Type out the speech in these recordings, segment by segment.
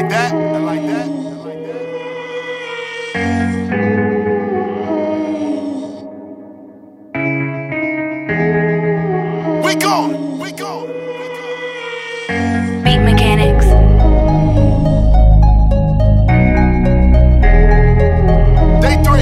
that. I like that. We gone. We gone. Beat Mechanics. Day three.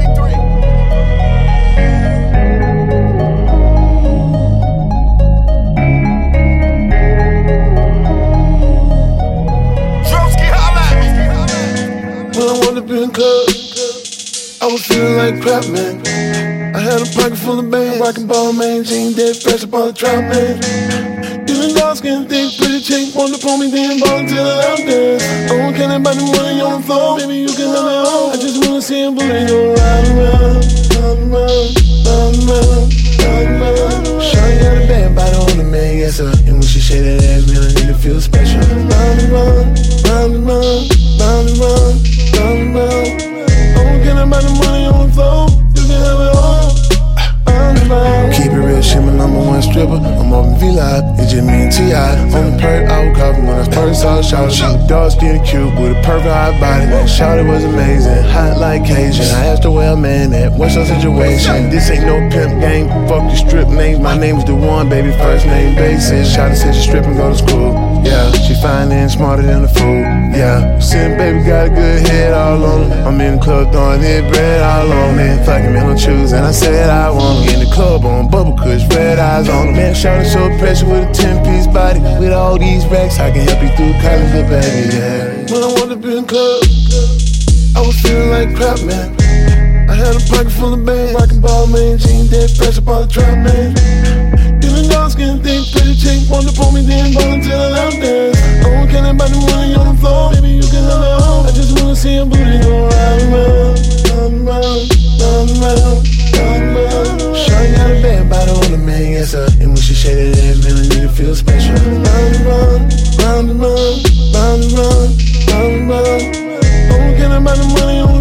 Drumski, holla at me. When I wanted to be in club, I was feeling like crap, man. I had a pocket full of bands, rockin' ball, man, jean, dead fresh up on the trap, man. Feeling dark skin, thick, pretty chick, wanted to pull me then, ball until I left there. I don't care about the money on the floor, baby, you can have it all. I just wanna see a bullet go round and round, round and round, round and round, round and round. Shawty got a bad body on the man, yes sir. And when she shake that ass, man, I need to feel special. Round and round, round and round, round and round, round and round. I don't care about the money on the floor, you can have it all. Keep it real, shit, my #1 stripper. I'm up in V-Live, it's just me and T.I. On the perk, I was coughing when I first saw the shout. She was dark skin, cute, with a perfect hot body. Shawty was amazing, hot like Cajun. I asked her where I'm at, what's your situation? This ain't no pimp game, fuck your strip names. My name's the one, baby, first name basis. Shawty said she strip and go to school. Yeah, she fine and smarter than the food. Yeah, sin baby got a good head all on her. I'm in the club throwing it bread all on me. Fucking man, I'm choosing. I said I want her. In the club on bubble kush, red eyes on her. Man, shawty so pressure with a 10-piece body. With all these racks, I can help you through college, little baby. Yeah. When I wanted to be in the club, I was feeling like crap, man. I had a pocket full of bands, rockin' ball, man, jean, dead fresh up on the trap, man. Feeling dark skin, thick, pretty chick, wanted to pull me then, ball until I left there. I don't care about the money on the floor, baby, you can have it all. I just wanna see a booty go round and round, round and round, round and round, round and round. Shawty got a bad body on the man, yes sir. And when she shake that ass, man, I need to feel special. Round and round, round and round, round and round, round and round. I don't care about the money on